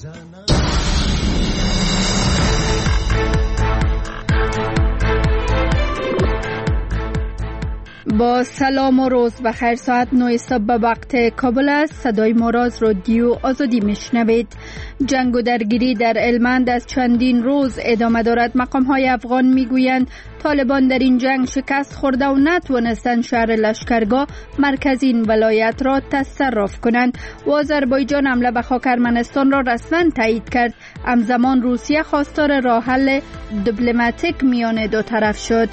با سلام و روز بخیر. ساعت 9 صبح به وقت کابل است. صدای ما را از رادیو آزادی میشنوید. جنگ و درگیری در هلمند از چندین روز ادامه دارد. مقام‌های افغان میگویند طالبان در این جنگ شکست خورده و نتوانستند شهر لشکرگاه مرکز این ولایت را تصرف کنند. و آذربایجان حمله به خاک ارمنستان را رسما تایید کرد. همزمان روسیه خواستار راه حل دیپلماتیک میان دو طرف شد.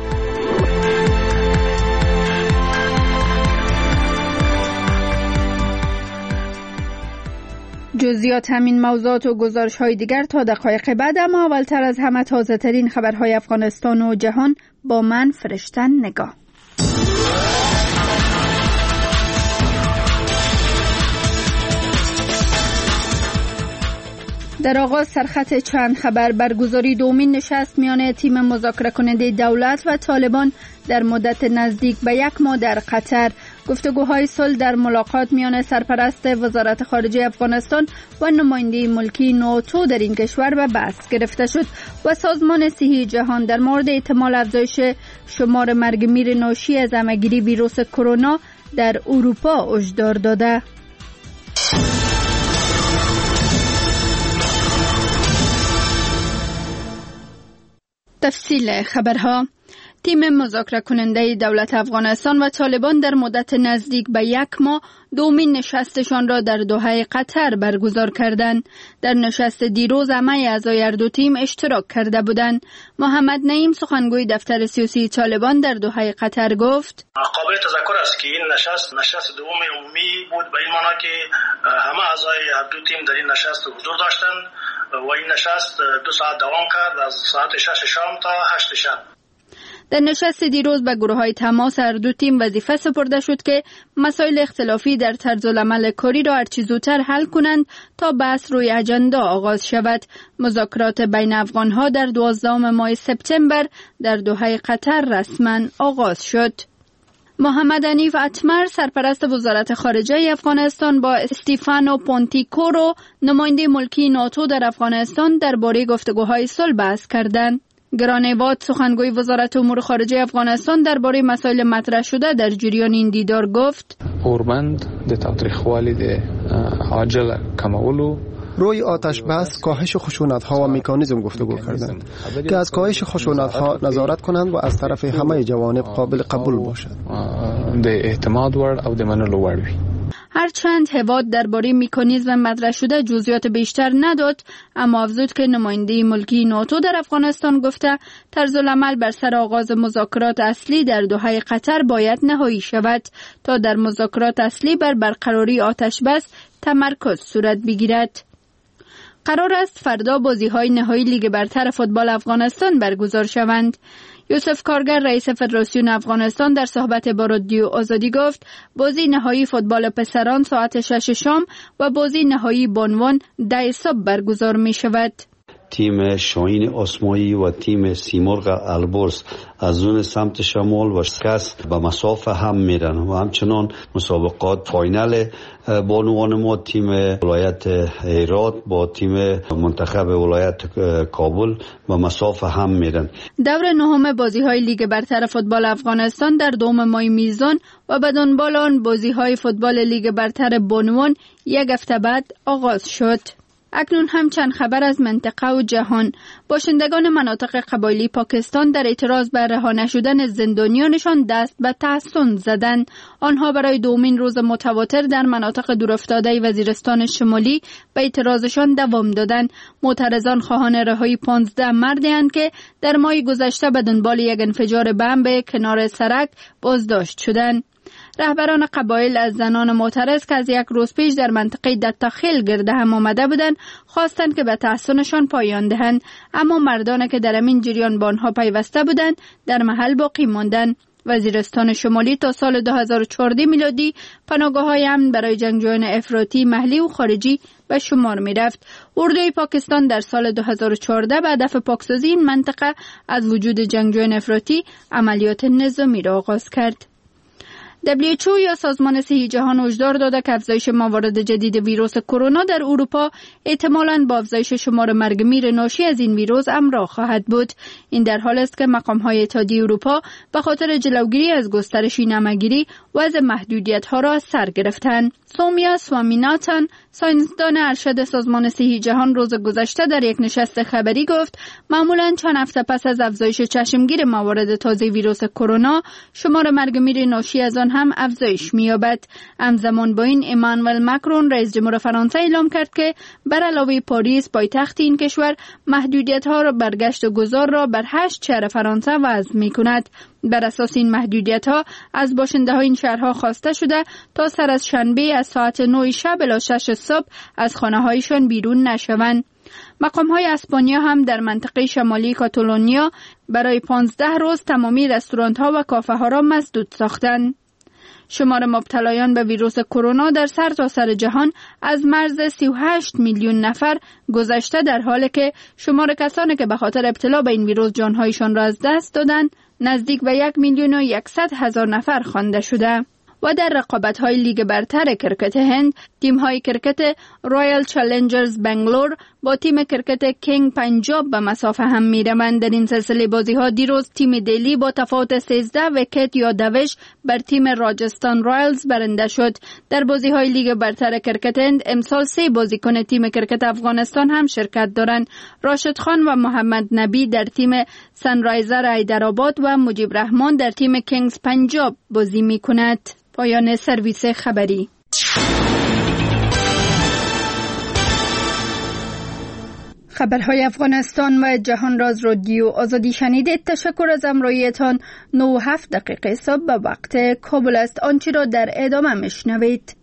جزئیات همین موضوعات و گزارش های دیگر تا دقایق بعد، اما اولتر از همه تازه ترین خبرهای افغانستان و جهان با من فرشتن نگاه. در آغاز سرخط چند خبر. برگزاری دومین نشست میان تیم مذاکره کننده دولت و طالبان در مدت نزدیک به 1 ماه در قطر. گفتگوهای صلح در ملاقات میان سرپرست وزارت خارجه افغانستان و نماینده ملکی ناتو در این کشور به بحث گرفته شد و سازمان صحی جهان در مورد احتمال افزایش شمار مرگ میر ناشی از همه‌گیری ویروس کرونا در اروپا هشدار داده. تفصیل خبرها. تیم مذاکره کننده دولت افغانستان و طالبان در مدت نزدیک به 1 ماه دومین نشستشان را در دوحه قطر برگزار کردند. در نشست دیروز همه اعضای هر دو تیم اشتراک کرده بودند. محمد نعیم سخنگوی دفتر سیاسی طالبان در دوحه قطر گفت: قابل تذکر است که این نشست دوم عمومی بود، به این معنی که همه اعضای هر دو تیم در این نشست حضور داشتند و این نشست 2 ساعت دوام کرد، از ساعت 6 شام تا 8 شب. در نشست دیروز به گروه‌های تماس هر دو تیم وظیفه سپرده شد که مسائل اختلافی در طرز العمل کاری را هرچه زودتر حل کنند تا بحث روی اجندا آغاز شود. مذاکرات بین افغان‌ها در 12 ماه سپتامبر در دوحه قطر رسما آغاز شد. محمد حنیف اتمر سرپرست وزارت خارجه افغانستان با استیفانو پونتیکورو نماینده ملکی ناتو در افغانستان درباره گفتگوهای صلح بحث کردند. گرانیواد سخنگوی وزارت امور خارجه افغانستان درباره مسائل مطرح شده در جریان این دیدار گفت: اوربند د تاوتریخوالي د عاجل کمولو روی آتش بس کاهش خشونت‌ها و مکانیزم گفتگو کردند که از کاهش خشونت‌ها نظارت کنند و از طرف همه جوانب قابل قبول باشد. د اعتماد وړ او د منلو وړ وي. هرچند هواد درباره مکانیزم مطرح شده جزئیات بیشتر نداد، اما افزود که نماینده ملکی ناتو در افغانستان گفته طرز العمل بر سر آغاز مذاکرات اصلی در دوحه قطر باید نهایی شود تا در مذاکرات اصلی بر برقراری آتش بس تمرکز صورت بگیرد. قرار است فردا بازی‌های نهایی لیگ برتر فوتبال افغانستان برگزار شوند. یوسف کارگر رئیس فدراسیون افغانستان در صحبت با رادیو آزادی گفت بازی نهایی فوتبال پسران ساعت 6 شام و بازی نهایی بانوان 10 صبح برگزار می شود. تیم شاهین آسمایی و تیم سیمرغ البرز از اون سمت شمال و شکست به مسافه هم میرن و همچنان مسابقات فاینال بانوان ما تیم ولایت هرات با تیم منتخب ولایت کابل به مسافه هم میرن. دور نهم بازی‌های لیگ برتر فوتبال افغانستان در 2 ماه میزان و به دنبال آن بازی‌های فوتبال لیگ برتر بانوان 1 هفته بعد آغاز شد. اکنون هم چند خبر از منطقه و جهان. باشندگان مناطق قبایلی پاکستان در اعتراض بر رها نشدن زندانیانشان دست به تحصن زدند. آنها برای دومین روز متواتر در مناطق دورافتاده وزیرستان شمالی به اعتراضشان دوام دادند. معترضان خواهان رهایی 15 مردند که در ماه گذشته به دنبال یک انفجار بم به کنار سرک بازداشت شدند. رهبران قبایل از زنان معترض که از 1 روز پیش در منطقه دتاخیل گرد هم آمده بودند خواستند که به تحصنشان پایان دهند، اما مردان که در همین جریان با آنها پیوسته بودند در محل باقی ماندند. وزیرستان شمالی تا سال 2014 میلادی پناهگاه‌های امن برای جنگجویان افراطی محلی و خارجی به شمار می‌رفت. اردوی پاکستان در سال 2014 به هدف پاکسازی این منطقه از وجود جنگجویان افراطی عملیات نظامی را آغاز کرد. WHO یا سازمان صحی جهان هشدار داده که افزایش موارد جدید ویروس کرونا در اروپا احتمالاً با افزایش شمار مرگ میر ناشی از این ویروس همراه خواهد بود. این در حال است که مقام‌های اتحادیه اروپا به خاطر جلوگیری از گسترش نمگیری وضع محدودیت‌ها را از سر گرفتند. سومیا سوامیناتان، ساینسدان ارشد سازمان صحی جهان، روز گذشته در یک نشست خبری گفت معمولاً چند هفته پس از افزایش چشمگیر موارد تازه ویروس کرونا، شمار مرگ میر ناشی از آن هم افزایش می‌یابد. همزمان با این امانوئل ماکرون رئیس جمهور فرانسه اعلام کرد که بر علاوه پاریس پایتخت این کشور محدودیت‌ها را برگشت و گذار را بر 8 شهر فرانسه وضع می‌کند. بر اساس این محدودیت‌ها از باشنده‌های این شهرها خواسته شده تا سر از شنبه از ساعت 9 شب الی 6 صبح از خانه‌هایشان بیرون نشوند. مقام‌های اسپانیا هم در منطقه شمالی کاتالونیا برای 15 روز تمامی رستوران‌ها و کافه‌ها را مسدود ساختند. شمار مبتلایان به ویروس کرونا در سرتاسر جهان از مرز 38 میلیون نفر گذشته، در حالی که شمار کسانی که به خاطر ابتلا به این ویروس جانهایشان را از دست دادند نزدیک به 1,100,000 نفر خوانده شده. و در رقابت‌های لیگ برتر کرکت هند، تیم‌های کرکت رایل چالنجرز بنگلور با تیم کرکت کینگ پنجاب به مسافه هم می‌روند. در این سلسله بازی‌ها دیروز تیم دلی با تفاوت 13 ویکت یا دوش بر تیم راجستان رایلز برنده شد. در بازی‌های لیگ برتر کرکت هند امسال 3 بازیکن تیم کرکت افغانستان هم شرکت دارند. راشد خان و محمد نبی در تیم سنرایزر حیدرآباد و مجیب رحمان در تیم کینگز پنجاب بازی می‌کند. پایان سرویس خبری. خبرهای افغانستان و جهان را از رادیو آزادی شنیدید. تشکر از همراهیتان. 9:07 صبح به وقت کابل است. آنچه را در ادامه میشنوید.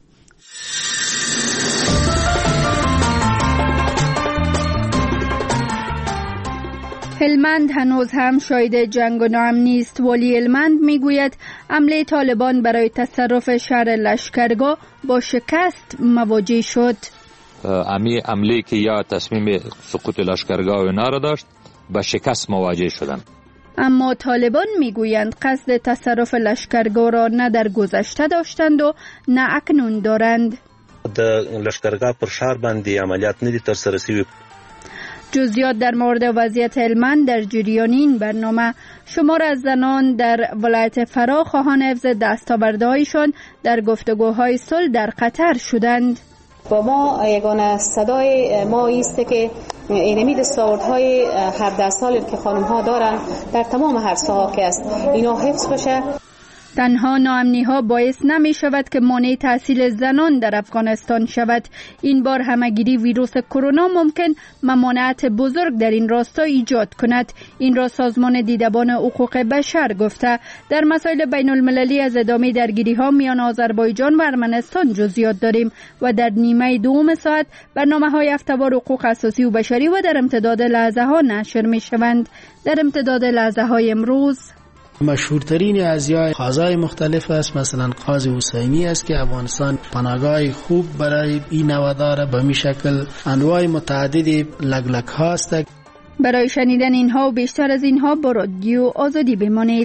هلمند هنوز هم شاهد جنگ و نام نیست. والی هلمند میگوید حمله طالبان برای تصرف شهر لشکرگاه با شکست مواجه شد. امی حمله که یا تصمیم سقوط لشکرگاه و اینا را داشت با شکست مواجه شدن. اما طالبان میگویند قصد تصرف لشکرگاه را نه در گذشته داشتند و نه اکنون دارند. د لشکرگاه پر شهر باندې عملیات نه دي ترسره شوي. جزئیات در مورد وضعیت هلمند در جریان این برنامه. شمار از زنان در ولایت فرا خواهان حفظ دستاوردهایشان در گفتگوهای صلح در قطر شدند. با ما یگانه صدای ما ایسته که اینمی دستاوردهای 17 سالی که خانم ها دارن در تمام هر ساحه که است اینا حفظ بشه. تنها ناامنی ها باعث نمی شود که مانع تحصیل زنان در افغانستان شود. این بار همهگیری ویروس کرونا ممکن ممانعت بزرگ در این راستا ایجاد کند. این را سازمان دیدبان حقوق بشر گفته. در مسائل بین المللی از ادامه درگیری ها میان آذربایجان و ارمنستان جزئیات داریم و در نیمه دوم ساعت برنامه های هفته‌وار حقوق اساسی و بشری و در امتداد لحظه ها نشر می شوند. در امتداد لحظه های امروز مشهورترین ازیای قاضای مختلف است. مثلا قاضی حسینی است که افغانستان پناهگاه خوب برای این نوع داره. به می شکل انواع متعددی لگلک هاست. برای شنیدن اینها و بیشتر از اینها با رادیو آزادی بمانید.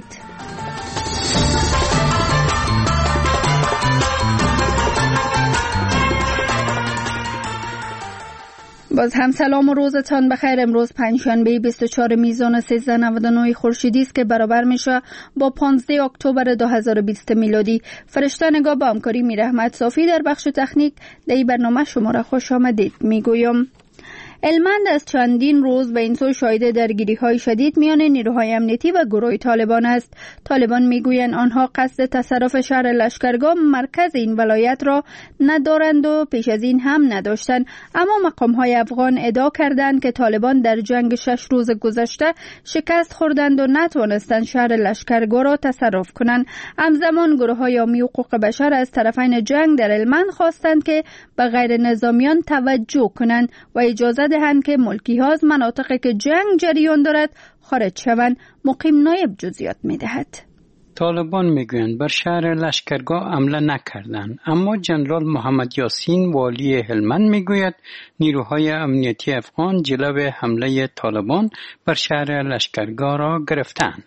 باز هم سلام و روزتان بخیر. امروز پنجشنبه 24 میزان 1399 خورشیدی است که برابر میشه با 15 اکتبر 2020 میلادی. فرشته نگاه با همکاری میر احمد صافی در بخش تکنیک در این برنامه شما را خوش آمدید میگویم. هلمند از چندین روز به این سو شاهد درگیری‌های شدید میان نیروهای امنیتی و گروه طالبان است. طالبان میگویند آنها قصد تصرف شهر لشکرگاه مرکز این ولایت را ندارند و پیش از این هم نداشتند. اما مقام‌های افغان ادعا کردند که طالبان در جنگ 6 روز گذشته شکست خوردند و نتوانستند شهر لشکرگاه را تصرف کنند. همزمان گروه‌های حامی حقوق بشر از طرفین جنگ در هلمند خواستند که به غیر نظامیان توجه کنند و اجازه دهند که ملکی ها از مناطقی که جنگ جریان دارد خارج شوند. مقیم نایب جزئیات می‌دهد. طالبان میگویند بر شهر لشکرگاه حمله نکردند، اما جنرال محمد یاسین والی هلمند میگوید نیروهای امنیتی افغان جلو حمله طالبان بر شهر لشکرگاه را گرفتند.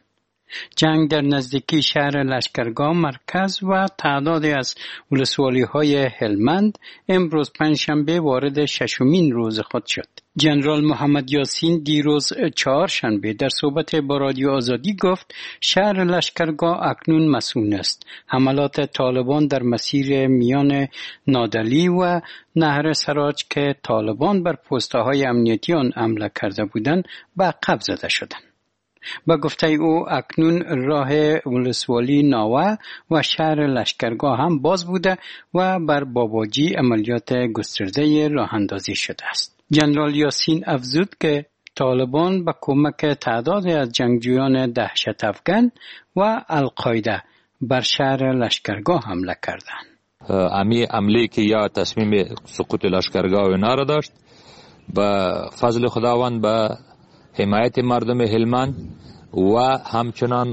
جنگ در نزدیکی شهر لشکرگاه مرکز و تعدادی از ولسوالی‌های هلمند امروز پنجشنبه وارد ششمین روز خود شد. جنرال محمد یاسین دیروز چهارشنبه در صحبت با رادیو آزادی گفت شهر لشکرگاه اکنون مسئول است. حملات طالبان در مسیر میان نادلی و نهر سراج که طالبان بر پست‌های امنیتی آن حمله کرده بودند به عقب زده شدند. با گفته او اکنون راه ولسوالی ناوه و شهر لشکرگاه هم باز بوده و بر باباجی عملیات گسترده راه اندازی شده است. جنرال یاسین افزود که طالبان با کمک تعدادی از جنگجویان دهشت افغان و القاعده بر شهر لشکرگاه حمله کردند. امی عملی که یا تصمیم سقوط لشکرگاه و اینا را داشت با فضل خداوند با حمایت مردم هلمند و همچنان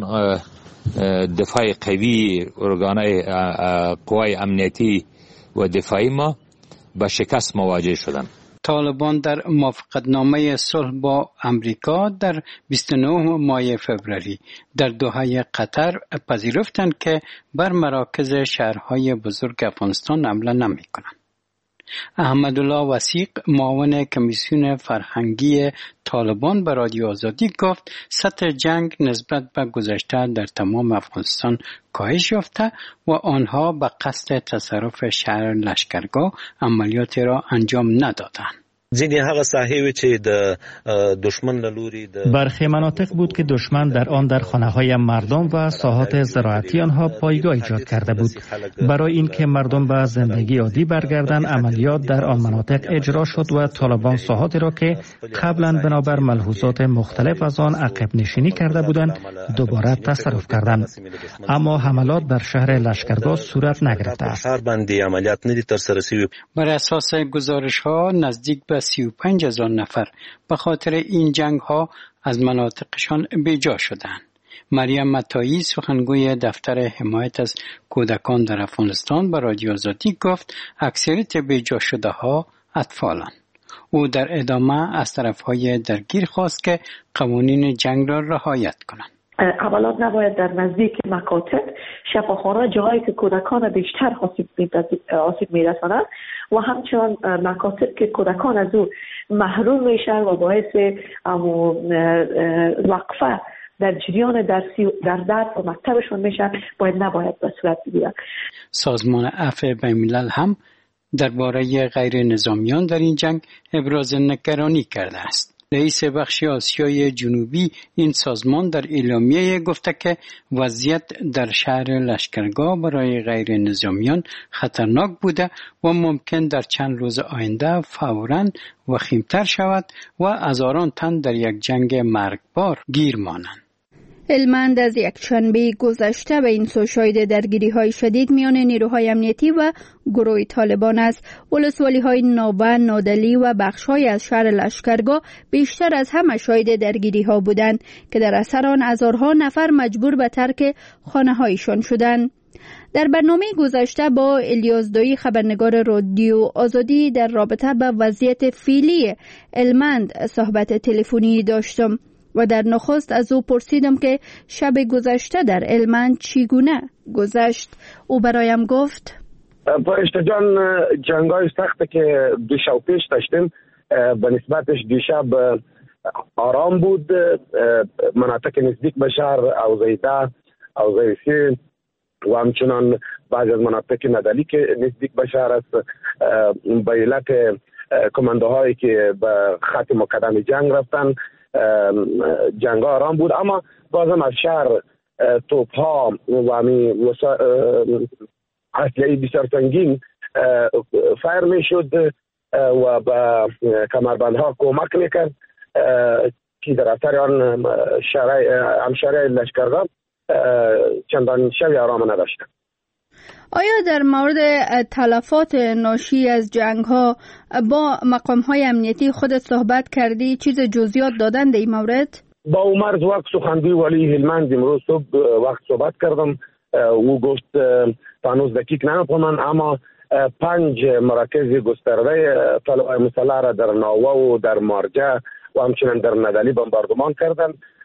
دفاع قوی ارگانهای قوای امنیتی و دفاعی ما با شکست مواجه شدند. طالبان در موافقتنامه صلح با امریکا در 29 ماه فوریه در دوحه قطر پذیرفتند که بر مراکز شهرهای بزرگ افغانستان حمله نمی‌کنند. احمدالله وثیق معاون کمیسیون فرهنگی طالبان به رادیو آزادی گفت سطح جنگ نسبت به گذشته در تمام افغانستان کاهش یافته و آنها به قصد تصرف شهر لشکرگاه عملیات را انجام ندادند. ځینې هغه ساحې چې د دشمن له لوري برخی مناطق بود که دشمن در آن در خانه‌های مردم و ساحات زراعتی آنها پایگاه ایجاد کرده بود. برای اینکه مردم به زندگی عادی برگردند عملیات در آن مناطق اجرا شد و طالبان ساحاتی را که قبلا بنابر ملحوظات مختلف از آن عقب نشینی کرده بودند دوباره تصرف کردند. اما حملات بر شهر لشکرگاه صورت نگرفته است. بر اساس گزارش‌ها نزدیک به 35,000 نفر به خاطر این جنگ ها از مناطقشان بیجا شدند. مریم متایی سخنگوی دفتر حمایت از کودکان در افغانستان به رادیو آزادی گفت اکثریت بیجا شده ها اطفالند. او در ادامه از طرفهای درگیر خواست که قوانین جنگ را رعایت کنند. حملات نباید در نزدیک مکاتب، شفاخانه، جاهایی که کودکان بیشتر آسیب میرسانند و همچنان مکاتب که کودکان از او محروم میشن و باعث وقفه در جریان درسی در درس و مکتبشون میشن نباید به صورت بگیرن. سازمان عفو بین‌الملل هم درباره غیر نظامیان در این جنگ ابراز نگرانی کرده است. رئیس بخش آسیای جنوبی این سازمان در اعلامیه گفته که وضعیت در شهر لشکرگاه برای غیر نظامیان خطرناک بوده و ممکن در چند روز آینده فوراً وخیمتر شود و هزاران تن در یک جنگ مرگبار گیر مانند. هلمند از یکشنبه گذشته به این سو شاهد درگیری‌های شدید میان نیروهای امنیتی و گروه طالبان است. ولسوالی‌های ناوه، نادلی و بخش‌های از شهر لشکرگاه بیشتر از همه شاهد درگیری‌ها بودند که در اثر آن هزارها نفر مجبور به ترک خانه‌هایشان شدند. در برنامه گذشته با الیاس دایی خبرنگار رادیو آزادی در رابطه با وضعیت فعلی هلمند صحبت تلفنی داشتم و در نخست از او پرسیدم که شب گذشته در هلمند چگونه گذشت. او برایم گفت فرشته جان، جنگای سخت که دو شب پیش داشتیم به نسبتش دیشب آرام بود. مناطق نزدیک به شهر اوزیده، اوزیسی و همچنان بعضی از مناطق ندلی که نزدیک به شهر است به علت کماندوهایی که به خط مقدم جنگ رفتن جنگ آرام بود، اما بازم از شهر توپ ها و اسلحه بسیار سنگین فایر می شد و به کمربندها کمک میکرد که در اثر آن همشهری لشکرگاه چندان شبی آرام نداشت. آیا در مورد تلفات ناشی از جنگ ها با مقام های امنیتی خودت صحبت کردی؟ چیز جزئیات دادن در این مورد؟ با عمر وقت سخنگوی ولی هلمند امروز صبح وقت صحبت کردم. او گفت هنوز دقیق نمی‌فهمم، اما 5 مراکز گسترده طالبان مسلح را در ناوه و در مارجه و همچنین در ندلی بمباردمان کردند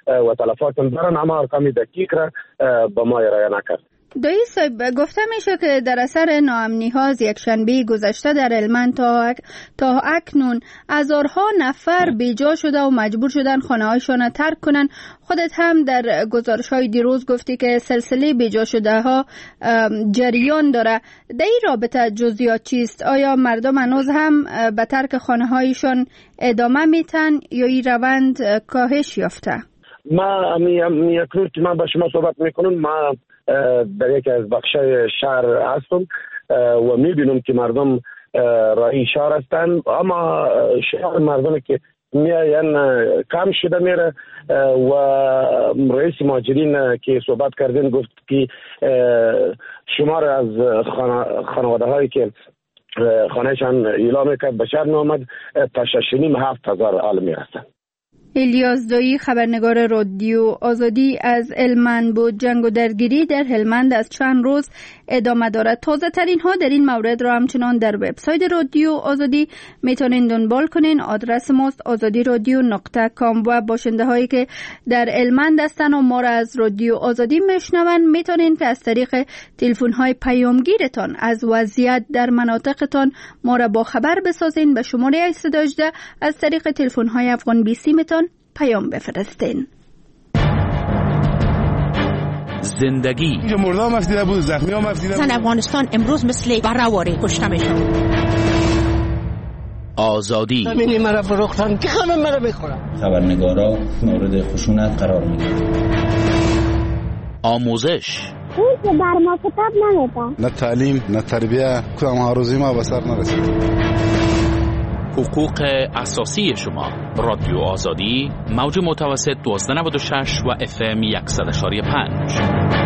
و تلفات دارن، اما ارقام دقیق را به ما ارائه نکرد. دایی صاحب، گفته میشه که در اثر ناامنی ها از یکشنبه گذشته در هلمند تا اکنون هزارها نفر بیجا شده و مجبور شدن خانه هایشان ترک کنن. خودت هم در گزارش های دیروز گفتی که سلسله بیجا شده ها جریان داره. در این رابطه جزئیات چیست؟ آیا مردم هنوز هم به ترک خانه هایشان ادامه میتن یا این روند کاهش یافته؟ ما یک روز که من با شما صحبت میکنم، ما در یکی از بخشای شهر هستم و میبینم که مردم رای شهر هستند، اما شهر مردم که میاین کم شده میره و رئیس مهاجرین که صحبت کردین گفت که شمار از خانواده هایی که خانهشان اعلام کرد به شهر نامد تا 6,500 آل میرسند. الیاس دایی، خبرنگار رادیو آزادی از هلمند بود. جنگ و درگیری در هلمند از چند روز ادامه دارد. تازه ترین ها در این مورد را همچنان در وبسایت رادیو آزادی میتونین دنبال کنین. آدرس ماست azadiradyo.com و باشنده هایی که در هلمند هستن و ما را از رادیو آزادی میشنون میتونین که از طریق تلفن های پیامگیرتان از وضعیت در مناطقتان ما را با خبر بسازین. به شماره 818 از طریق تلفن های افغان 20 میتون پیام بفرستین. زندگی اینجا مردم مفتیده بود، زخمی هم مفتیده بود. زن افغانستان امروز مثل برهواری کشته میشن. آزادی همینی مرا فروختن که همه مرا بخورن. خبرنگارا مورد خشونت قرار میگیرن. آموزش اون که بر ما کتاب نمیدن. نه تعلیم نه تربیه، کدام هاروزی ما به سر نرسید. حقوق اساسی شما. رادیو آزادی، موج متوسط 1296 و FM 100.5.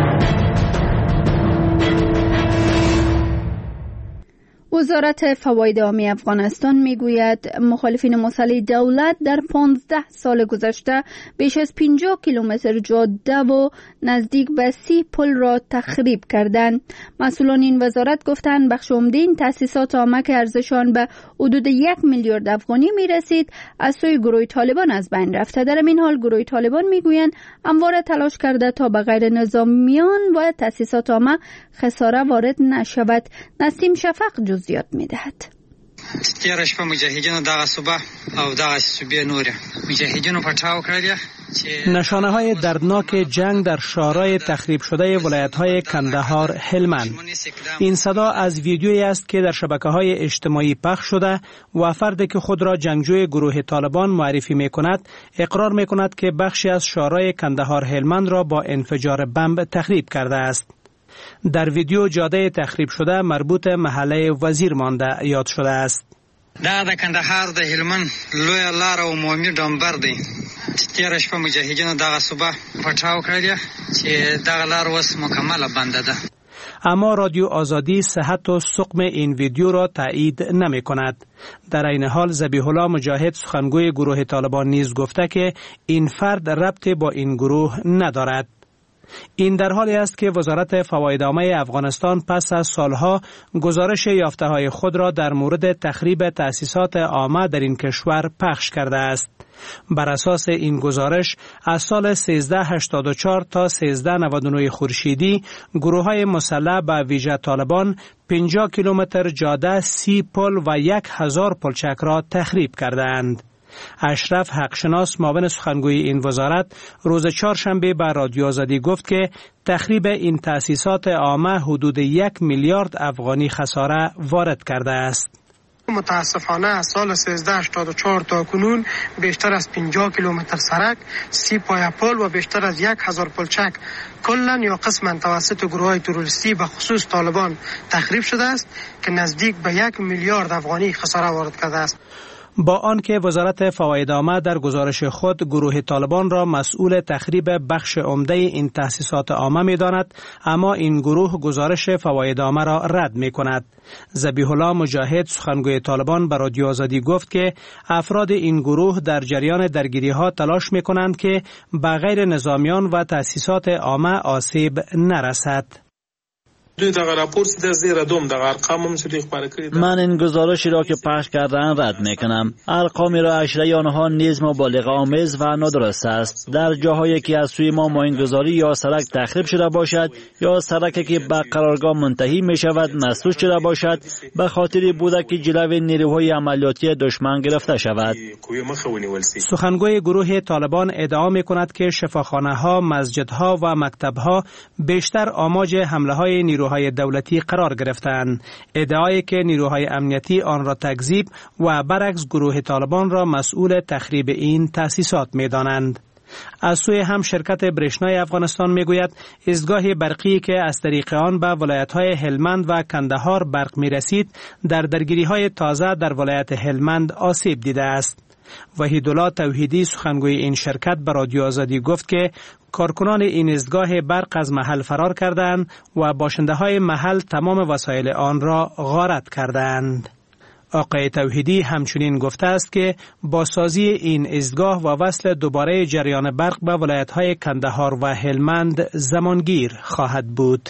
وزارت فواید عامی افغانستان میگوید مخالفین مسلح دولت در 15 سال گذشته بیش از 50 کیلومتر جاده و نزدیک به 30 پل را تخریب کردند. مسئولان این وزارت گفتند بخش عمده این تأسیسات عامه که ارزش آن به حدود 1 میلیارد افغانی میرسید از سوی گروه طالبان از بین رفته. در این حال گروه طالبان میگویند همواره تلاش کرده تا به غیر نظامیان و تأسیسات عامه خساره وارد نشود. نسیم شفق جزئیات میدهد. تیر شپه مجاهدینو دغه صبح او دغه صبح نور مجاهدینو پټاو کړل. نشانه های دردناک جنگ در شارع تخریب شده ولایت های کندهار، هلمند. این صدا از ویدیویی است که در شبکه های اجتماعی پخش شده و فردی که خود را جنگجوی گروه طالبان معرفی می کند اقرار می کند که بخشی از شارع کندهار هلمند را با انفجار بمب تخریب کرده است. در ویدیو جاده تخریب شده مربوط محله وزیر مانده یاد شده است. دا د کندهار د هلمند لوی لار او عمومي ډمبر دی. تیر شپه مجاهدینو دغه صبح پټاو کړل چې دغه لار اوس مکمل بنده ده. اما رادیو آزادی صحت و سقم این ویدیو را تایید نمی کند. در این حال ذبیح الله مجاهد سخنگوی گروه طالبان نیز گفته که این فرد ربط با این گروه ندارد. این در حالی است که وزارت فواید عامه افغانستان پس از سالها گزارش یافته‌های خود را در مورد تخریب تأسیسات عامه در این کشور پخش کرده است. بر اساس این گزارش از سال 1384 تا 1399 خورشیدی گروه‌های مسلح به ویژه طالبان 50 کیلومتر جاده، 30 پل و 1000 پلچک را تخریب کردند. اشرف حقشناس معاون سخنگوی این وزارت روز چهارشنبه به رادیو آزادی گفت که تخریب این تأسیسات عامه حدود 1 میلیارد افغانی خساره وارد کرده است. متاسفانه از سال 1384 تا کنون بیشتر از 50 کیلومتر سرک، 30 پایه پل و بیشتر از 1000 پلچک کلا یا قسما توسط گروه‌های تروریستی به خصوص طالبان تخریب شده است که نزدیک به 1 میلیارد افغانی خساره وارد کرده است. با آنکه وزارت فواید عامه در گزارش خود گروه طالبان را مسئول تخریب بخش عمده این تأسیسات عامه می‌داند، اما این گروه گزارش فواید عامه را رد می‌کند. ذبیح الله مجاهد سخنگوی طالبان به رادیو آزادی گفت که افراد این گروه در جریان درگیری‌ها تلاش می‌کنند که به غیر نظامیان و تأسیسات عامه آسیب نرسد. من این گزارشی را که پخش کردن رد میکنم. ارقام ارائه آنها نیز مبالغه آمیز و نادرست است. در جاهایی که از سوی ما ماینگذاری یا سرک تخریب شده باشد یا سرکی که به قرارگاه منتهی می شود مسدود شده باشد، به خاطر بوده که جلوی نیروهای عملیاتی دشمن گرفته شود. سخنگوی گروه طالبان ادعا می کند که شفاخانه ها، مسجد ها و مکتب ها بیشتر آماج حمله های نیروهای دولتی قرار گرفتند. ادعایی که نیروهای امنیتی آن را تکذیب و برعکس گروه طالبان را مسئول تخریب این تأسیسات می دانند. از سوی هم شرکت برشنای افغانستان می گوید ایستگاه برقی که از طریق آن به ولایت‌های هلمند و کندهار برق می رسید در درگیری‌های تازه در ولایت هلمند آسیب دیده است. وحیدالله توحیدی سخنگوی این شرکت به رادیو آزادی گفت که کارکنان این ایستگاه برق از محل فرار کردند و باشنده‌های محل تمام وسایل آن را غارت کردند. آقای توحیدی همچنین گفته است که با سازی این ایستگاه و وصل دوباره جریان برق به ولایت‌های کندهار و هلمند زمانگیر خواهد بود.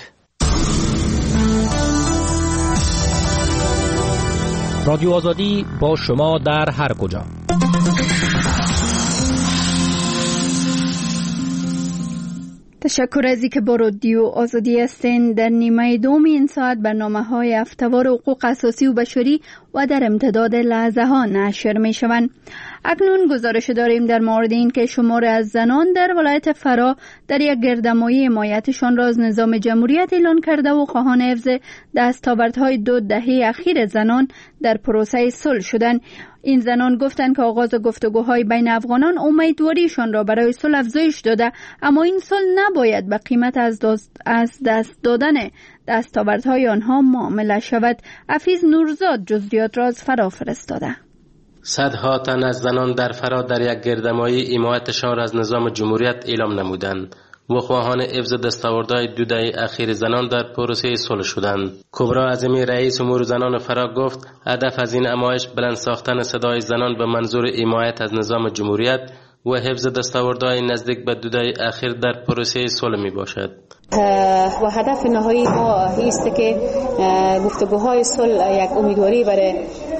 رادیو آزادی با شما در هر کجا. تشکر از اینکه با رادیو آزادی هستین. در نیمه دوم این ساعت برنامه‌های هفته‌وار حقوق اساسی و بشری و در امتداد لحظه ها نشر می شوند. اکنون گزارش داریم در مورد این که شمار از زنان در ولایت فرا در یک گردهمایی حمایتشان را از نظام جمهوریت اعلان کرده و خواهان حفظ دستاوردهای 2 دهه اخیر زنان در پروسه صلح شدند. این زنان گفتند که آغاز گفتگوهای بین افغانان امیدواریشان را برای صلح افزایش داده، اما این صلح نباید به قیمت از دست دادن دستاوردهای آنها معامله شود. حفیظ نورزاد جزئیات را از فرا فرستاده. صدها تن از زنان در فرا در یک گردهمایی حمایتشان را از نظام جمهوریت اعلام نمودند و خواهان حفظ دستاوردهای 2 دهه اخیر زنان در پروسه صلح شدند. کبرا عظیمی رئیس امور زنان فرا گفت هدف از این نمایش بلند ساختن صدای زنان به منظور حمایت از نظام جمهوریت و حفظ دستاوردهای نزدیک به 2 دهه اخیر در پروسه صلح می باشد. و هدف نهایی ما است که گفتگوهای صلح یک امیدواری برای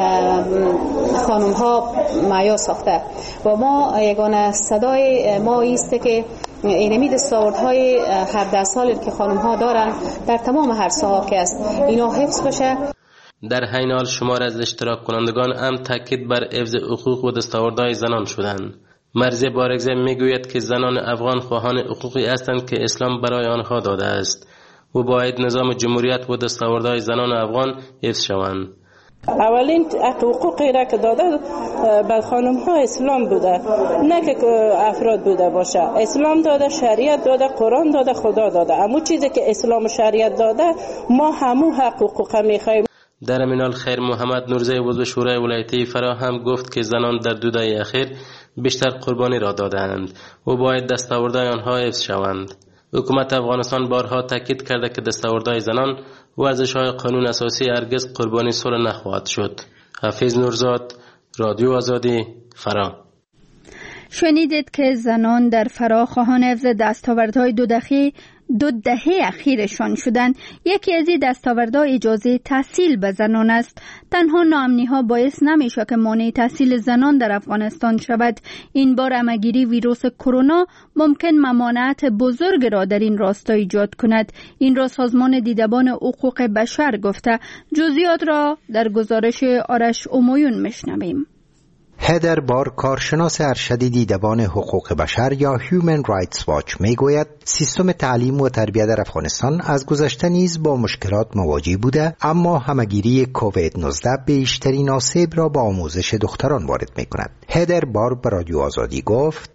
خانم ها معیار ساخته و ما یگانه صدای ما است که این دستاوردهای 17 سالی که خانم ها دارن در تمام هر ساحه که است اینا حفظ بشه. در حین حال شمار از اشتراک کنندگان هم تاکید بر حفظ حقوق و دستاوردهای زنان شدند. مرزی بارگزه میگوید که زنان افغان خواهان حقوقی هستند که اسلام برای آنها داده است و باید نظام جمهوریت و دستاوردهای زنان افغان حفظ شوند. اولین حقوقی را که داده به خانم ها اسلام بوده، نه که افراد بوده باشه. اسلام داده، شریعت داده، قرآن داده، خدا داده. اما چیزی که اسلام و شریعت داده ما همو حقوق میخوایم. در امینال خیر محمد نورزی عضو شورای ولایتی فرا هم گفت که زنان در 2 دهه اخیر بیشتر قربانی را دادند و باید دستاوردهای آنها حفظ شوند. حکومت افغانستان بارها تاکید کرده که دستاوردهای زنان و ارزش‌های قانون اساسی هرگز قربانی صلح نخواهد شد. حفیظ نورزاد، رادیو آزادی، فرا. شنیدید که زنان در فرا خواهان حفظ دستاوردهای 2 دهه اخیرشان شدند. یکی از این دستاوردها اجازه تحصیل به زنان است. تنها ناامنی ها باعث نمیشه که مانع تحصیل زنان در افغانستان شود. این بار همه‌گیری ویروس کرونا ممکن ممانعت بزرگ را در این راستا ایجاد کند. این را سازمان دیدبان حقوق بشر گفته. جزئیات را در گزارش آرش امویون میشنویم. هدر بار، کارشناس ارشد دیدبان حقوق بشر یا Human Rights Watch میگوید سیستم تعلیم و تربیت در افغانستان از گذشته نیز با مشکلات مواجه بوده، اما همه‌گیری کووید 19 بیشترین آسیب را با آموزش دختران وارد میکند. هدر بار به رادیو آزادی گفت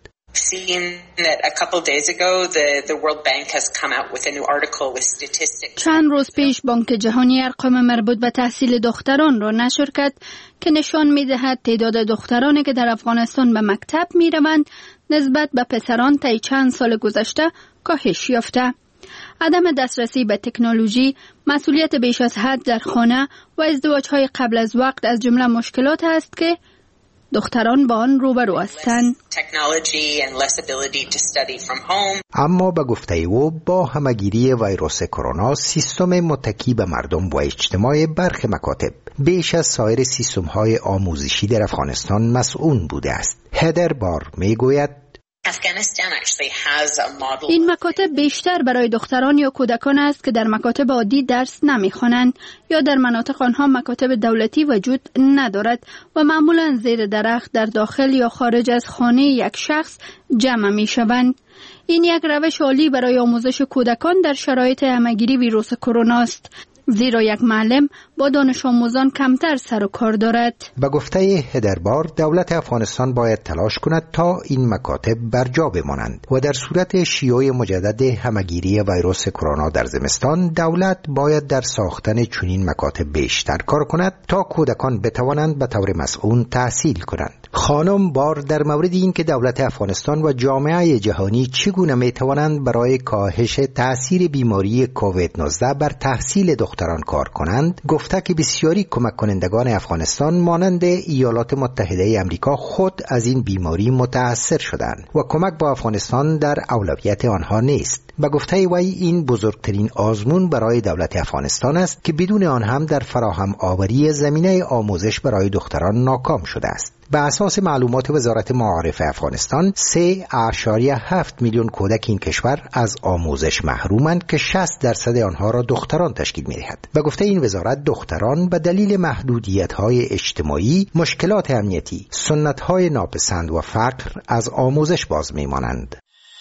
چند روز پیش بانک جهانی ارقام مربوط به تحصیل دختران را نشر کرد که نشان می‌دهد تعداد دخترانی که در افغانستان به مکتب می‌روند نسبت به پسران طی چند سال گذشته کاهش یافته. عدم دسترسی به تکنولوژی، مسئولیت بیش از حد در خانه و ازدواج‌های قبل از وقت از جمله مشکلات است که دختران با آن روبرو هستند. اما به گفته او با همگیری ویروس کرونا سیستم متکی به مردم و اجتماع برخی مکاتب بیش از سایر سیستم‌های آموزشی در افغانستان مسئول بوده است. هدر بار میگوید این مکاتب بیشتر برای دختران یا کودکان است که در مکاتب عادی درس نمی‌خوانند یا در مناطق آنها مکاتب دولتی وجود ندارد و معمولاً زیر درخت در داخل یا خارج از خانه یک شخص جمع می‌شوند. این یک روش عالی برای آموزش کودکان در شرایط همگیری ویروس کرونا است، زیرا یک معلم با دانش آموزان کمتر سر و کار دارد. به گفته هدربار دولت افغانستان باید تلاش کند تا این مکاتب برجا بمانند و در صورت شیوع مجدد همگیری ویروس کرونا در زمستان دولت باید در ساختن چنین مکاتب بیشتر کار کند تا کودکان بتوانند به طور مسئول تحصیل کنند. خانم بار در مورد این که دولت افغانستان و جامعه جهانی چگونه میتوانند برای کاهش تاثیر بیماری کووید 19 بر تحصیل دختران کار کنند، گفته که بسیاری کمک کنندگان افغانستان مانند ایالات متحده آمریکا خود از این بیماری متاثر شدند و کمک با افغانستان در اولویت آنها نیست. به گفته وی این بزرگترین آزمون برای دولت افغانستان است که بدون آن هم در فراهم آوری زمینه آموزش برای دختران ناکام شده است. به اساس معلومات وزارت معارف افغانستان 3.7 میلیون کودک این کشور از آموزش محرومند که 60% آنها را دختران تشکیل می‌دهد. به گفته این وزارت دختران به دلیل محدودیت‌های اجتماعی، مشکلات امنیتی، سنت‌های ناپسند و فقر از آموزش باز می‌مانند.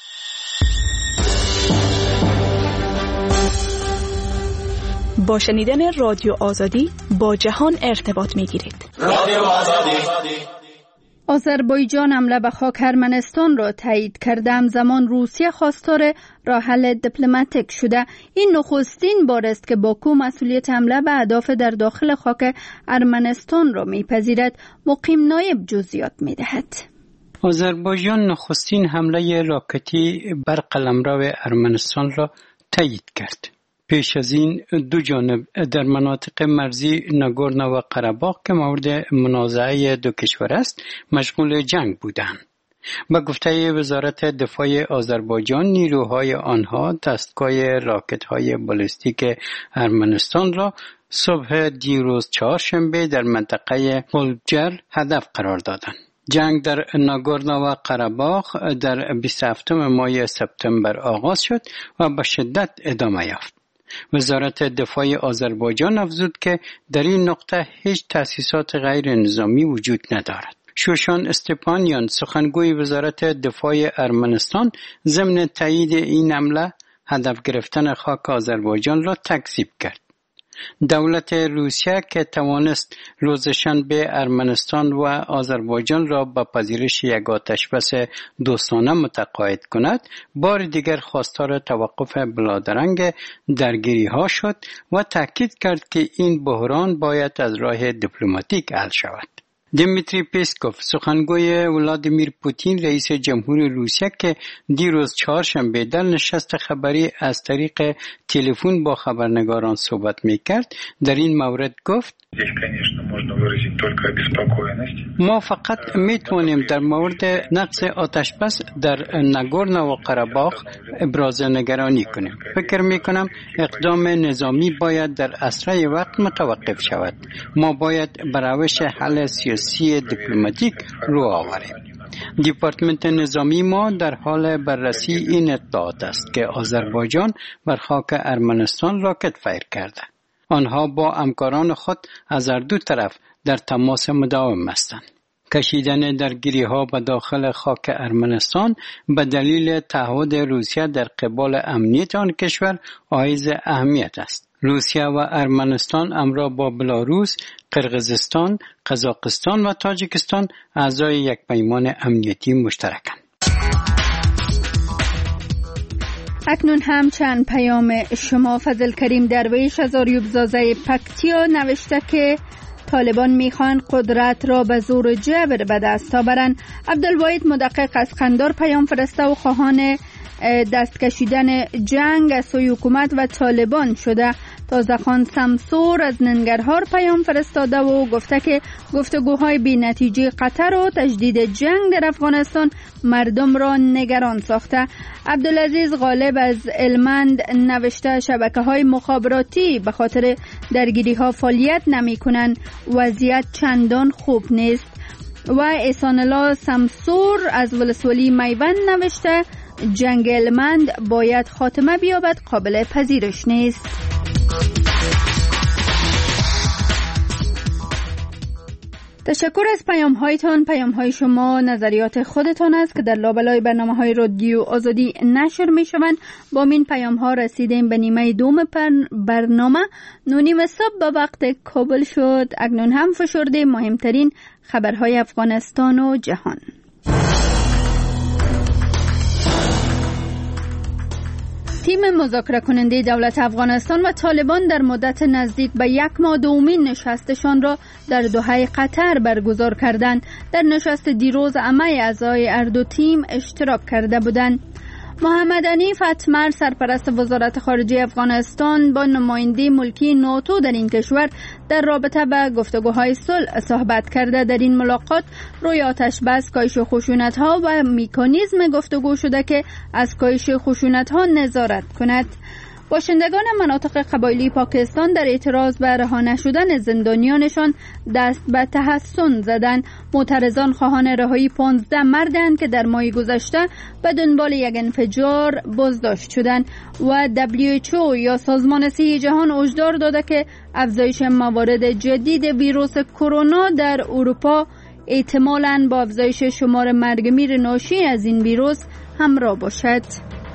با شنیدن رادیو آزادی با جهان ارتباط می‌گیرید. رادیو آزادی. آذربایجان حمله به خاک ارمنستان را تایید کرده، همزمان روسیه خواستار راه حل دیپلماتیک شده. این نخستین بار است که باکو مسئولیت حمله به اهداف در داخل خاک ارمنستان را میپذیرد. مقیم نایب جزئیات میدهد. آذربایجان نخستین حمله راکتی بر قلمرو ارمنستان را تایید کرد. پیش از این دو جانب در مناطق مرزی ناگورنو و قره‌باغ که مورد منازعه دو کشور است مشغول جنگ بودند. به گفته وزارت دفاع آذربایجان نیروهای آنها دستگاه راکت‌های بالستیک ارمنستان را صبح دیروز چهارشنبه در منطقه پولجر هدف قرار دادند. جنگ در ناگورنو و قره‌باغ در 27 ماه سپتامبر آغاز شد و به شدت ادامه یافت. وزارت دفاع آذربایجان افزود که در این نقطه هیچ تأسیسات غیر نظامی وجود ندارد. شوشان استپانیان سخنگوی وزارت دفاع ارمنستان ضمن تایید این حمله هدف گرفتن خاک آذربایجان را تکذیب کرد. دولت روسیه که توانست روز شنبه ارمنستان و آذربایجان را به پذیرش یک آتشبس دوستانه متقاعد کند، بار دیگر خواستار توقف بلادرنگ درگیری ها شد و تاکید کرد که این بحران باید از راه دیپلماتیک حل شود. دیمیتری پیسکوف سخنگوی ولادیمیر پوتین رئیس جمهور روسیه که دیروز چهارشنبه در نشست خبری از طریق تلفن با خبرنگاران صحبت میکرد در این مورد گفت ما فقط میتونیم در مورد نقص آتشبس در ناگورنو و قره‌باغ ابراز نگرانی کنیم. فکر میکنم اقدام نظامی باید در اسرع وقت متوقف شود. ما باید به روش حل سیاسی دیپلماتیک رو آوریم. دیپارتمنت نظامی ما در حال بررسی این اطلاعات است که آذربایجان بر خاک ارمنستان راکت فیر کرده. آنها با همکاران خود از هر دو طرف در تماس مداوم هستند. کشیدن درگیری ها به داخل خاک ارمنستان به دلیل تعهد روسیه در قبال امنیت آن کشور حائز اهمیت است. روسیه و ارمنستان همراه با بلاروس، قرقیزستان، قزاقستان و تاجیکستان اعضای یک پیمان امنیتی مشترکند. اکنون هم چند پیام شما. فضل کریم درویش از آریوبزازه پکتیا نوشته که طالبان میخوان قدرت را به زور جبر به دست آورند. عبدالواحد مدقق از قندار پیام فرسته و خواهان دست کشیدن جنگ از سوی حکومت و طالبان شده. تازه‌خان سمسور از ننگرهار پیام فرستاده و گفته که گفتگوهای بی نتیجه قطر و تجدید جنگ در افغانستان مردم را نگران ساخته. عبدالعزیز غالب از المند نوشته شبکه‌های مخابراتی به خاطر درگیری‌ها فعالیت نمی‌کنند، وضعیت چندان خوب نیست. و احسان الله سمسور از ولسوالی میوند نوشته جنگ المند باید خاتمه بیابد، قابل پذیرش نیست. تشکر از پیام هایتان. پیام های شما نظریات خودتان است که در لابلای برنامه های رادیو آزادی نشر می شوند. با این پیام ها رسیدیم به نیمه دوم برنامه. 9:30 صبح به وقت کابل شد. اکنون هم فشرده مهمترین خبرهای افغانستان و جهان. تیم مذاکره کننده دولت افغانستان و طالبان در مدت نزدیک به 1 ماه دومین نشستشان را در دوحه قطر برگزار کردند. در نشست دیروز همه اعضای هر دو تیم اشتراک کرده بودند. محمد حنیف اتمر سرپرست وزارت خارجه افغانستان با نماینده ملکی ناتو در این کشور در رابطه به گفتگوهای صلح صحبت کرده. در این ملاقات روی آتش بس، کاهش خشونت‌ها و مکانیزم گفتگو شده که از کاهش خشونت‌ها نظارت کند. باشندگان مناطق قبایلی پاکستان در اعتراض به رها نشدن زندانیانشان دست به تحسن زدند. معترضان خواهان رهایی 15 مردند که در ماه گذشته به دنبال یک انفجار بازداشت شدند. و WHO یا سازمان صحی جهان هشدار داده که افزایش موارد جدید ویروس کرونا در اروپا احتمالاً با افزایش شمار مرگمیر ناشی از این ویروس همراه باشد.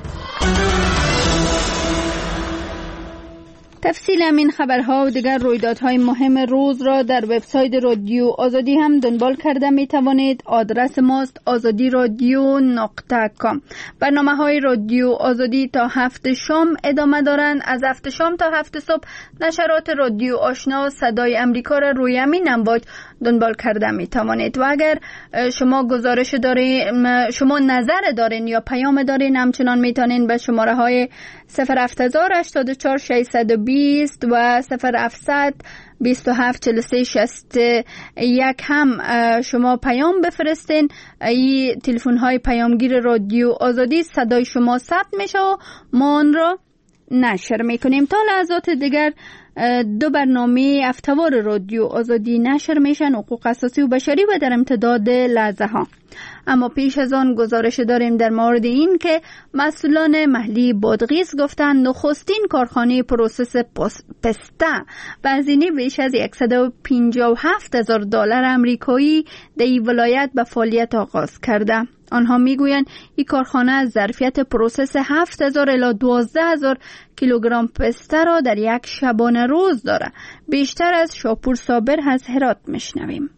تفصیل این خبرها و دیگر رویدادهای مهم روز را در وبسایت رادیو آزادی هم دنبال کرده می توانید. آدرس ماست azadiradio.com. برنامه‌های رادیو آزادی تا 7 شام ادامه دارند. از 7 شام تا 7 صبح نشرات رادیو آشنا صدای امریکا را روی همین امواج دنبال کرده می توانید. و اگر شما گزارش دارین، شما نظر دارین یا پیام دارین، همچنان می توانید به شماره های 08084 620 و 0700 27 43 61 هم شما پیام بفرستین. این تلفن های پیامگیر رادیو آزادی، صدای شما ثبت میشه و ما آن را نشر میکنیم. تا لحظات دیگر 2 برنامه هفته‌وار رادیو آزادی نشر میشن، حقوق اساسی و بشری و در امتداد لحظه ها. اما پیش از آن گزارش داریم در مورد این که مسئولان محلی بادغیس گفتند نخستین کارخانه پروسس پسته به هزینه بیش از $157,000 آمریکایی در این ولایت به فعالیت آغاز کرده. آنها میگویند این کارخانه از ظرفیت پروسس 7,000 الی 12,000 کیلوگرم پسته را در یک شبانه روز دارد. بیشتر از شاپور صابر از هرات میشنویم.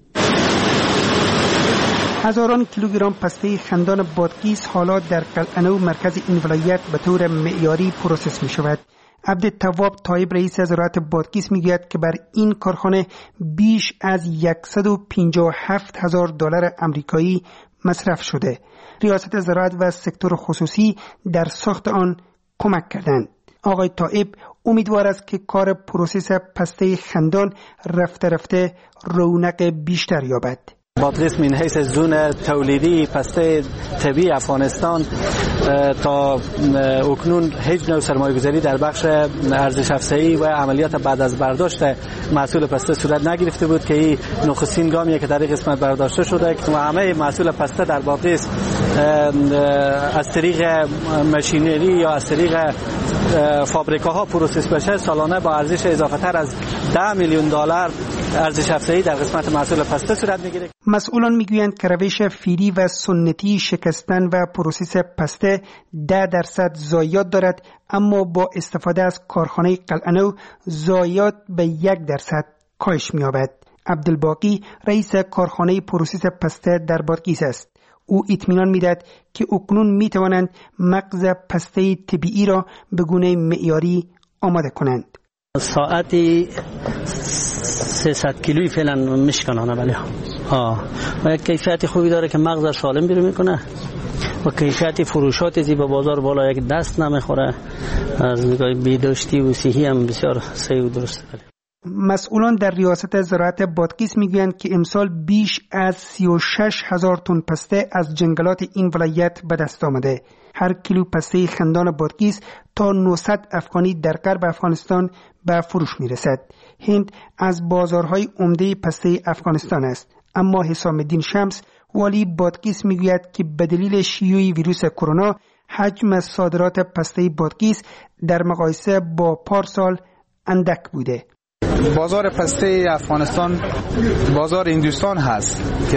هزاران کیلوگرم پسته خندان بادغیس حالا در قلعه‌نو مرکز این ولایت به طور معیاری پروسس می شود. عبدالتواب طایب رئیس زراعت بادغیس میگوید که بر این کارخانه بیش از $157,000 آمریکایی مصرف شده. ریاست زراعت و سکتور خصوصی در ساخت آن کمک کردند. آقای طایب امیدوار است که کار پروسس پسته خندان رفته رفته رونق بیشتر یابد. بادغیس من حیث زون تولیدی پسته طبیعی افغانستان تا اکنون هیچ نوع سرمایه‌گذاری در بخش ارزش افزایی و عملیات بعد از برداشت محصول پسته صورت نگرفته بود که این نخستین گامیه که در این قسمت برداشته شده که همه محصول پسته در بادغیس از طریق ماشینری یا از طریق فابریکاها پروسس بشه سالانه با ارزش اضافه تر از $10 میلیون ارزش افزایی در قسمت محصول پسته صورت میگیره. مسئولان میگویند که روش فیری و سنتی شکستن و پروسس پسته 10% ضایعات دارد، اما با استفاده از کارخانه قلعه‌نو ضایعات به 1% کاهش می‌یابد. عبدالباقی رئیس کارخانه پروسس پسته در بادغیس است. او اطمینان میدهد که اکنون میتوانند مغز پسته طبیعی را به گونه معیاری آماده کنند. ساعتی 300 کیلویی فعلا میشکنانه، ولی و یک کیفیت خوبی داره که مغز سالم بیرون میکنه و کیفیت فروشات زی به بازار بالا، یک دست نمیخوره، از نگاه بهداشتی و صحی هم بسیار صحیح و درسته. مسئولان در ریاست زراعت بادغیس میگویند که امسال بیش از 36,000 تن پسته از جنگلات این ولایت به دست آمده. هر کیلو پسته خندان بادغیس تا 900 افغانی در غرب افغانستان به فروش میرسد. هند از بازارهای عمده پسته افغانستان است، اما حسام الدین شمس والی بادغیس میگوید که به دلیل شیوع ویروس کرونا حجم صادرات پسته بادغیس در مقایسه با پارسال اندک بوده. بازار پسته افغانستان بازار هندوستان هست که